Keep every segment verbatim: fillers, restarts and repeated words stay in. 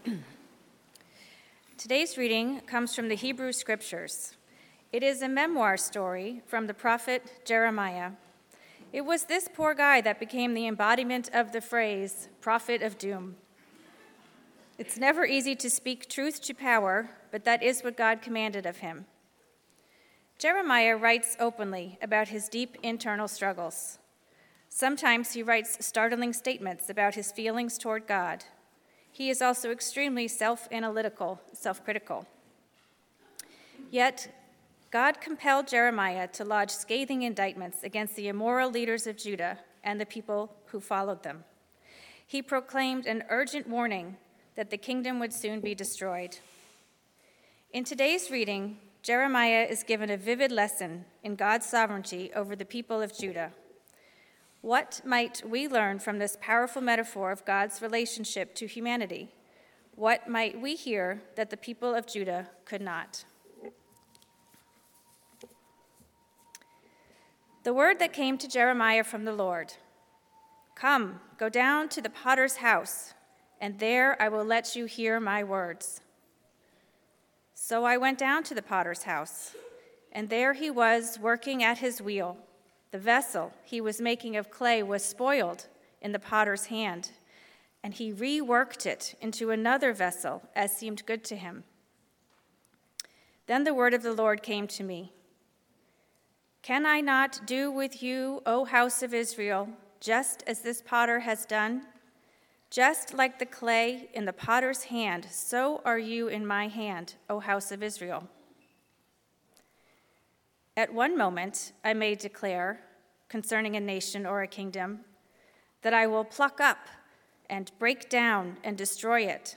Today's reading comes from the Hebrew Scriptures. It is a memoir story from the prophet Jeremiah. It was this poor guy that became the embodiment of the phrase, prophet of doom. It's never easy to speak truth to power, but that is what God commanded of him. Jeremiah writes openly about his deep internal struggles. Sometimes he writes startling statements about his feelings toward God. He is also extremely self-analytical, self-critical. Yet, God compelled Jeremiah to lodge scathing indictments against the immoral leaders of Judah and the people who followed them. He proclaimed an urgent warning that the kingdom would soon be destroyed. In today's reading, Jeremiah is given a vivid lesson in God's sovereignty over the people of Judah. What might we learn from this powerful metaphor of God's relationship to humanity? What might we hear that the people of Judah could not? The word that came to Jeremiah from the Lord: "Come, go down to the potter's house, and there I will let you hear my words." So I went down to the potter's house, and there he was working at his wheel. The vessel he was making of clay was spoiled in the potter's hand, and he reworked it into another vessel as seemed good to him. Then the word of the Lord came to me: "Can I not do with you, O house of Israel, just as this potter has done? Just like the clay in the potter's hand, so are you in my hand, O house of Israel." At one moment, I may declare, concerning a nation or a kingdom, that I will pluck up and break down and destroy it.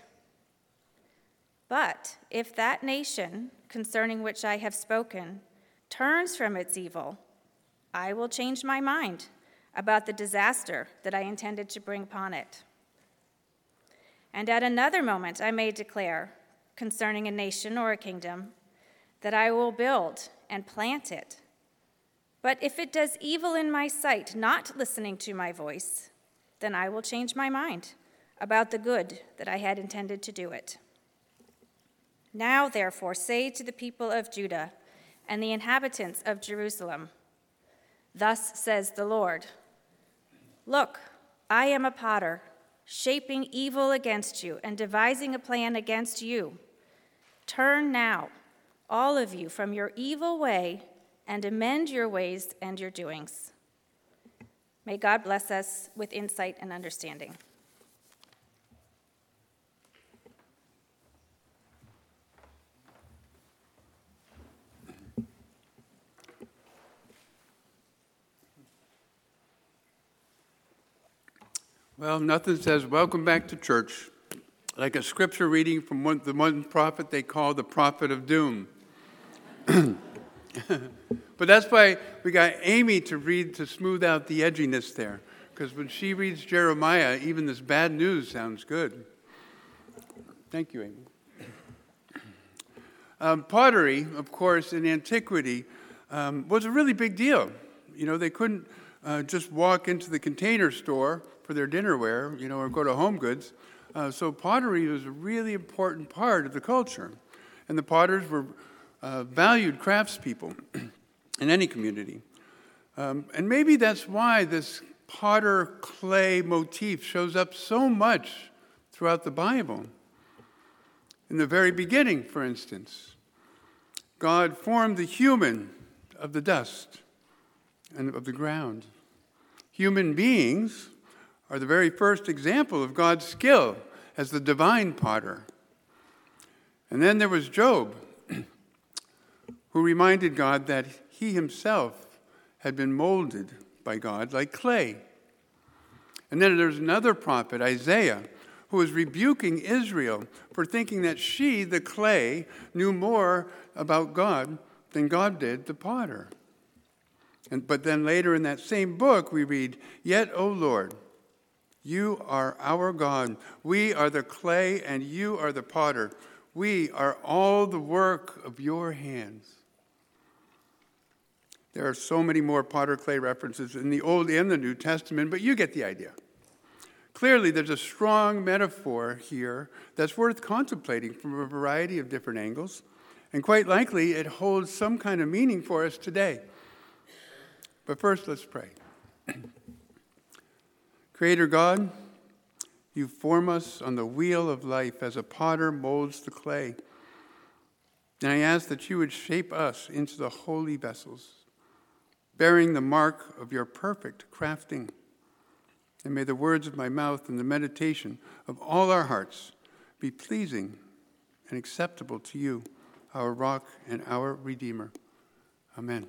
But if that nation, concerning which I have spoken, turns from its evil, I will change my mind about the disaster that I intended to bring upon it. And at another moment, I may declare, concerning a nation or a kingdom, that I will build and plant it. But if it does evil in my sight, not listening to my voice, then I will change my mind about the good that I had intended to do it. Now, therefore, say to the people of Judah and the inhabitants of Jerusalem, "Thus says the Lord, look, I am a potter, shaping evil against you and devising a plan against you. Turn now, all of you, from your evil way and amend your ways and your doings." May God bless us with insight and understanding. Well, nothing says welcome back to church like a scripture reading from one, the one prophet they call the prophet of doom. But that's why we got Amy to read to smooth out the edginess there, because when she reads Jeremiah, even this bad news sounds good. Thank you, Amy. Um, pottery, of course, in antiquity, um, was a really big deal. You know, they couldn't uh, just walk into the Container Store for their dinnerware, you know, or go to Home Goods. Uh, so pottery was a really important part of the culture. And the potters were uh, valued craftspeople in any community. Um, and maybe that's why this potter clay motif shows up so much throughout the Bible. In the very beginning, for instance, God formed the human of the dust and of the ground. Human beings are the very first example of God's skill as the divine potter. And then there was Job, who reminded God that he himself had been molded by God like clay. And then there's another prophet, Isaiah, who was rebuking Israel for thinking that she, the clay, knew more about God than God did, the potter. And, but then later in that same book we read, "Yet, O Lord, you are our God. We are the clay and you are the potter. We are all the work of your hands." There are so many more potter clay references in the Old and the New Testament, but you get the idea. Clearly, there's a strong metaphor here that's worth contemplating from a variety of different angles, and quite likely it holds some kind of meaning for us today. But first, let's pray. Creator God, you form us on the wheel of life as a potter molds the clay. And I ask that you would shape us into the holy vessels, bearing the mark of your perfect crafting. And may the words of my mouth and the meditation of all our hearts be pleasing and acceptable to you, our rock and our Redeemer. Amen.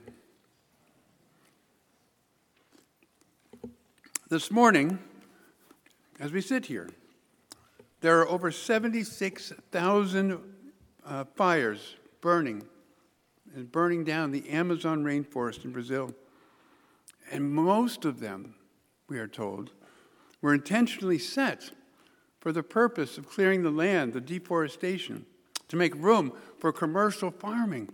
This morning, as we sit here, there are over seventy-six thousand uh, fires burning and burning down the Amazon rainforest in Brazil. And most of them, we are told, were intentionally set for the purpose of clearing the land, the deforestation, to make room for commercial farming.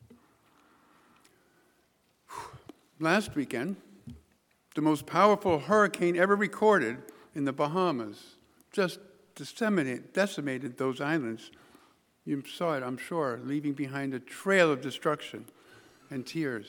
Last weekend, the most powerful hurricane ever recorded in the Bahamas just disseminated, decimated those islands. You saw it, I'm sure, leaving behind a trail of destruction and tears.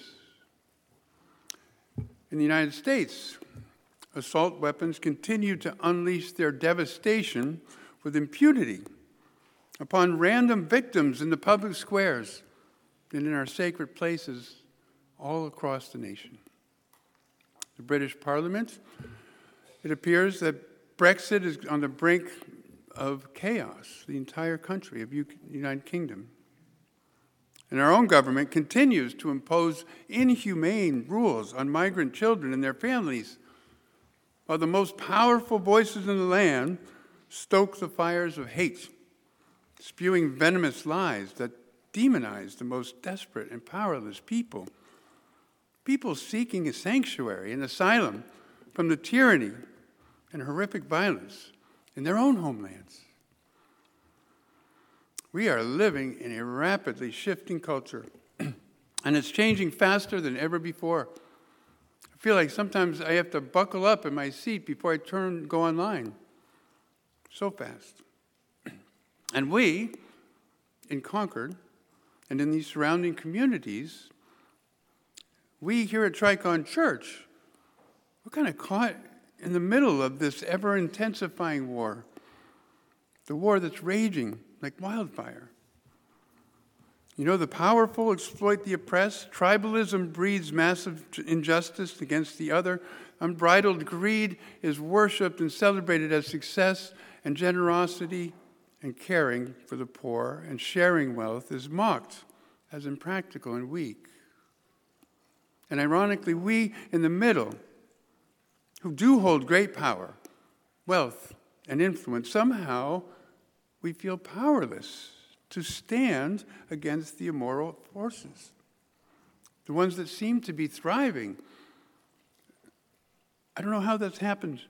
In the United States, assault weapons continue to unleash their devastation with impunity upon random victims in the public squares and in our sacred places all across the nation. The British Parliament, it appears that Brexit is on the brink of chaos, the entire country of the United Kingdom. And our own government continues to impose inhumane rules on migrant children and their families, while the most powerful voices in the land stoke the fires of hate, spewing venomous lies that demonize the most desperate and powerless people. People seeking a sanctuary and asylum from the tyranny and horrific violence in their own homelands. We are living in a rapidly shifting culture, and it's changing faster than ever before. I feel like sometimes I have to buckle up in my seat before I turn go online. So fast. And we, in Concord, and in these surrounding communities, we here at Tricon Church, we're kind of caught in the middle of this ever-intensifying war, the war that's raging like wildfire. You know, the powerful exploit the oppressed. Tribalism breeds massive injustice against the other. Unbridled greed is worshipped and celebrated as success, and generosity and caring for the poor and sharing wealth is mocked as impractical and weak. And ironically, we in the middle, who do hold great power, wealth, and influence, somehow we feel powerless to stand against the immoral forces, the ones that seem to be thriving. I don't know how that's happened.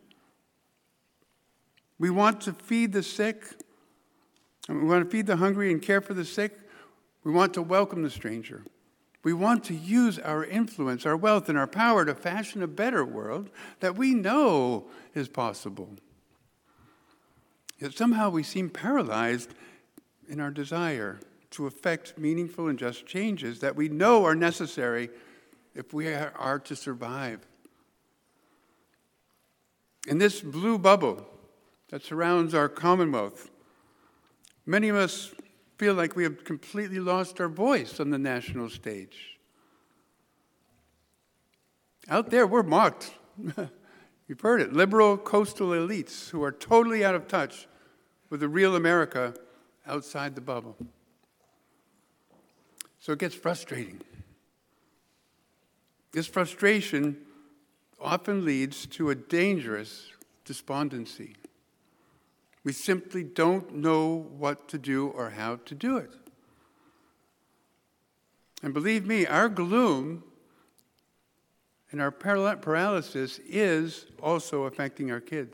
We want to feed the sick, and we want to feed the hungry and care for the sick. We want to welcome the stranger. We want to use our influence, our wealth, and our power to fashion a better world that we know is possible. Yet somehow we seem paralyzed in our desire to effect meaningful and just changes that we know are necessary if we are to survive. In this blue bubble that surrounds our Commonwealth, many of us feel like we have completely lost our voice on the national stage. Out there, we're mocked. You've heard it. Liberal coastal elites who are totally out of touch with the real America outside the bubble. So it gets frustrating. This frustration often leads to a dangerous despondency. We simply don't know what to do or how to do it. And believe me, our gloom and our paralysis is also affecting our kids.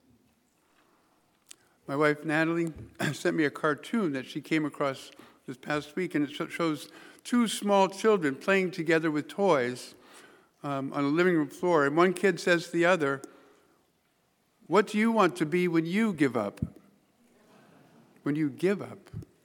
My wife, Natalie, sent me a cartoon that she came across this past week, and it shows two small children playing together with toys um, on a living room floor. And one kid says to the other, What do you want to be when you give up? When you give up?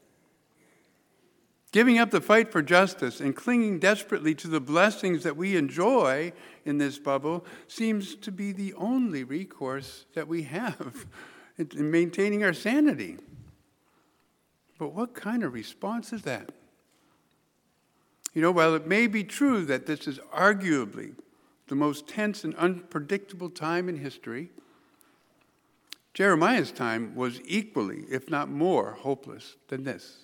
Giving up the fight for justice and clinging desperately to the blessings that we enjoy in this bubble seems to be the only recourse that we have in maintaining our sanity. But what kind of response is that? You know, while it may be true that this is arguably the most tense and unpredictable time in history, Jeremiah's time was equally, if not more, hopeless than this.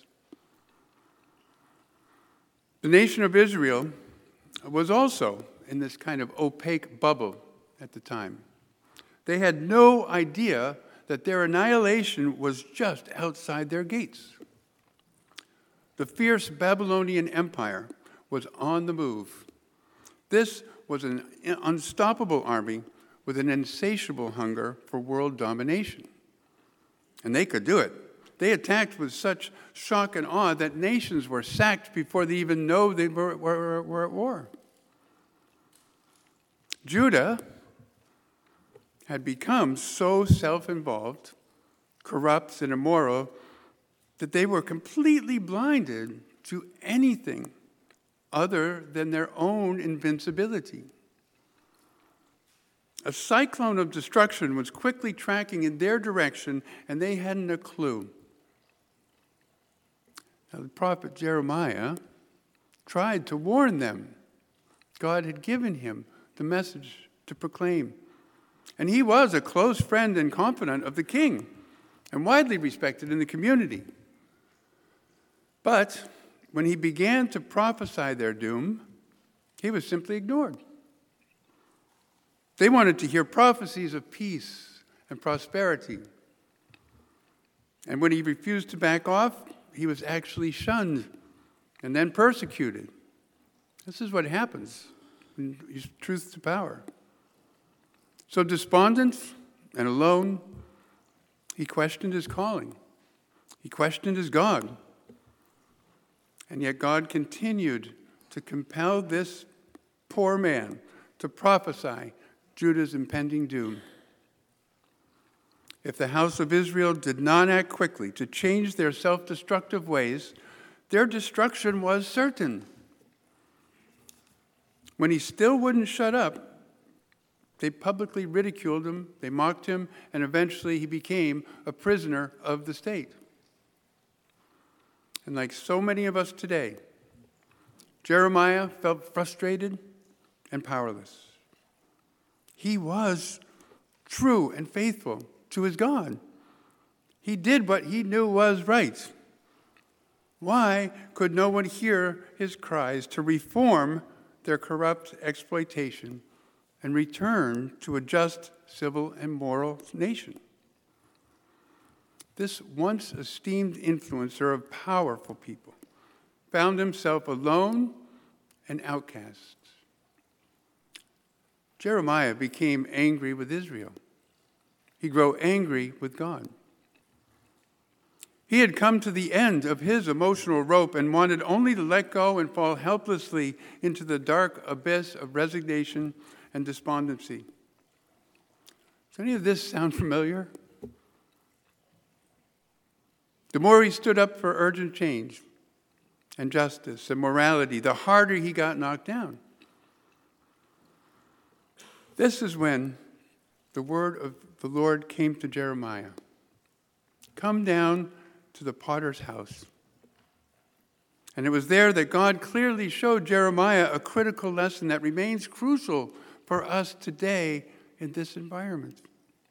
The nation of Israel was also in this kind of opaque bubble at the time. They had no idea that their annihilation was just outside their gates. The fierce Babylonian Empire was on the move. This was an unstoppable army with an insatiable hunger for world domination. And they could do it. They attacked with such shock and awe that nations were sacked before they even know they were, were, were at war. Judah had become so self-involved, corrupt, and immoral that they were completely blinded to anything other than their own invincibility. A cyclone of destruction was quickly tracking in their direction, and they hadn't a clue. Now, the prophet Jeremiah tried to warn them. God had given him the message to proclaim. And he was a close friend and confidant of the king, and widely respected in the community. But when he began to prophesy their doom, he was simply ignored. They wanted to hear prophecies of peace and prosperity. And when he refused to back off, he was actually shunned and then persecuted. This is what happens when you use truth to power. So despondent and alone, he questioned his calling. He questioned his God. And yet God continued to compel this poor man to prophesy Judah's impending doom. If the house of Israel did not act quickly to change their self-destructive ways, their destruction was certain. When he still wouldn't shut up, they publicly ridiculed him, they mocked him, and eventually he became a prisoner of the state. And like so many of us today, Jeremiah felt frustrated and powerless. He was true and faithful to his God. He did what he knew was right. Why could no one hear his cries to reform their corrupt exploitation and return to a just, civil, and moral nation? This once esteemed influencer of powerful people found himself alone and outcast. Jeremiah became angry with Israel. He grew angry with God. He had come to the end of his emotional rope and wanted only to let go and fall helplessly into the dark abyss of resignation and despondency. Does any of this sound familiar? The more he stood up for urgent change and justice and morality, the harder he got knocked down. This is when the word of the Lord came to Jeremiah. Come down to the potter's house. And it was there that God clearly showed Jeremiah a critical lesson that remains crucial for us today in this environment.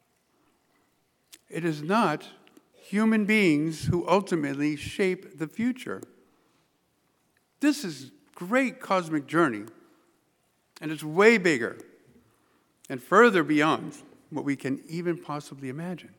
It is not human beings who ultimately shape the future. This is a great cosmic journey, and it's way bigger and further beyond what we can even possibly imagine.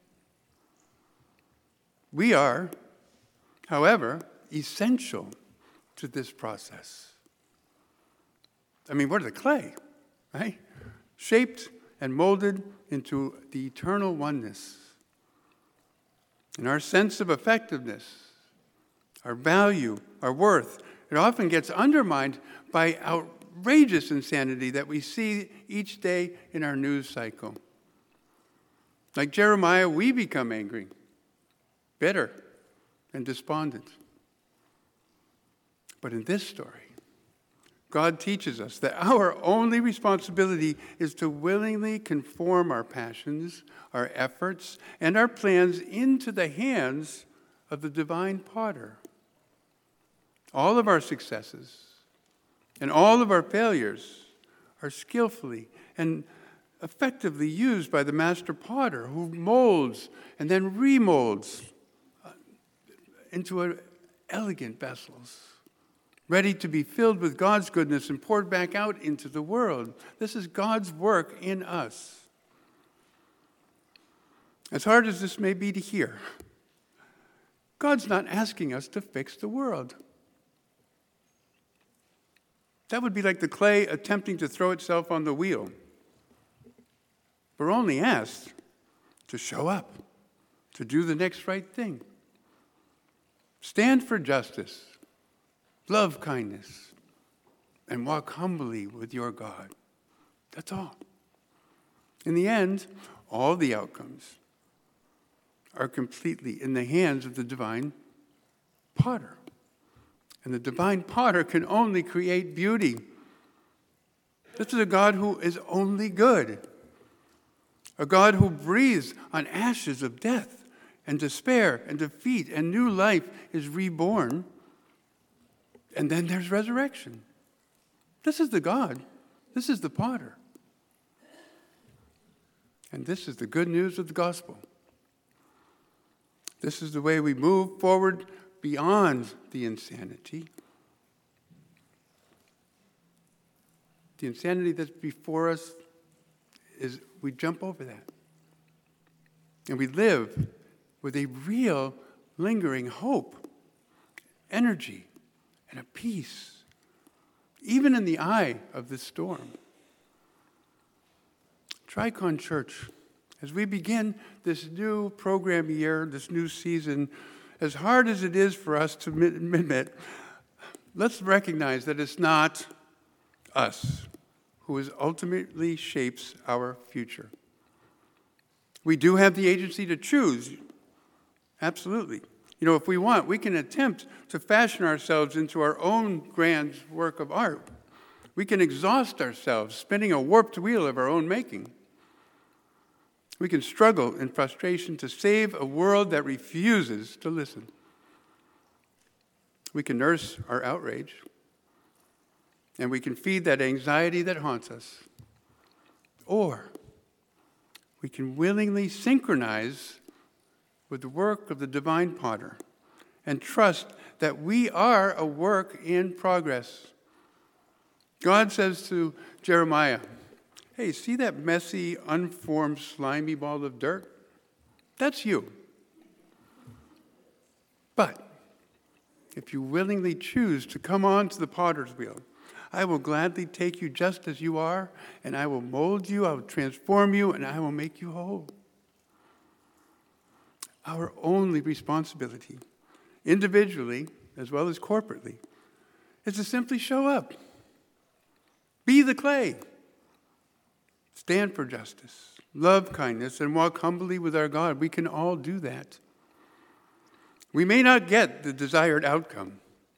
We are, however, essential to this process. I mean, we're the clay, right? Shaped and molded into the eternal oneness. And our sense of effectiveness, our value, our worth, it often gets undermined by outrageous insanity that we see each day in our news cycle. Like Jeremiah, we become angry, bitter, and despondent. But in this story, God teaches us that our only responsibility is to willingly conform our passions, our efforts, and our plans into the hands of the divine potter. All of our successes and all of our failures are skillfully and effectively used by the master potter, who molds and then remolds into elegant vessels, ready to be filled with God's goodness and poured back out into the world. This is God's work in us. As hard as this may be to hear, God's not asking us to fix the world. That would be like the clay attempting to throw itself on the wheel. We're only asked to show up, to do the next right thing. Stand for justice, love kindness, and walk humbly with your God. That's all. In the end, all the outcomes are completely in the hands of the divine potter. And the divine potter can only create beauty. This is a God who is only good. A God who breathes on ashes of death and despair and defeat, and new life is reborn. And then there's resurrection. This is the God. This is the potter. And this is the good news of the gospel. This is the way we move forward beyond the insanity. The insanity that's before us is we jump over that. And we live with a real, lingering hope, energy, and a peace, even in the eye of this storm. Tricon Church, as we begin this new program year, this new season, as hard as it is for us to admit, let's recognize that it's not us who is ultimately shapes our future. We do have the agency to choose, absolutely. You know, if we want, we can attempt to fashion ourselves into our own grand work of art. We can exhaust ourselves, spinning a warped wheel of our own making. We can struggle in frustration to save a world that refuses to listen. We can nurse our outrage, and we can feed that anxiety that haunts us. Or we can willingly synchronize with the work of the divine potter and trust that we are a work in progress. God says to Jeremiah, hey, see that messy, unformed, slimy ball of dirt? That's you. But if you willingly choose to come on to the potter's wheel, I will gladly take you just as you are, and I will mold you, I will transform you, and I will make you whole. Our only responsibility, individually as well as corporately, is to simply show up. Be the clay. Stand for justice, love kindness, and walk humbly with our God. We can all do that. We may not get the desired outcome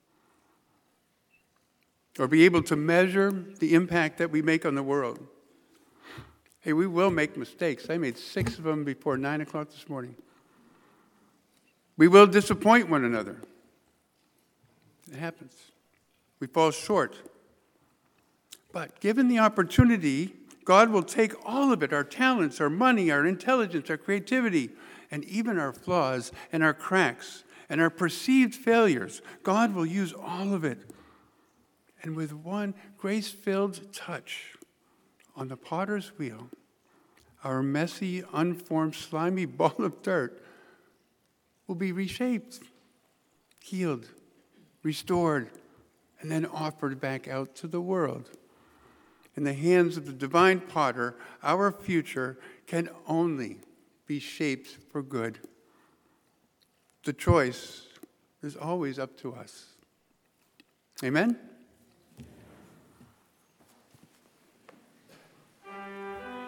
or be able to measure the impact that we make on the world. Hey, we will make mistakes. I made six of them before nine o'clock this morning. We will disappoint one another. It happens. We fall short. But given the opportunity, God will take all of it, our talents, our money, our intelligence, our creativity, and even our flaws and our cracks and our perceived failures. God will use all of it. And with one grace-filled touch on the potter's wheel, our messy, unformed, slimy ball of dirt will be reshaped, healed, restored, and then offered back out to the world. In the hands of the divine potter, our future can only be shaped for good. The choice is always up to us. Amen?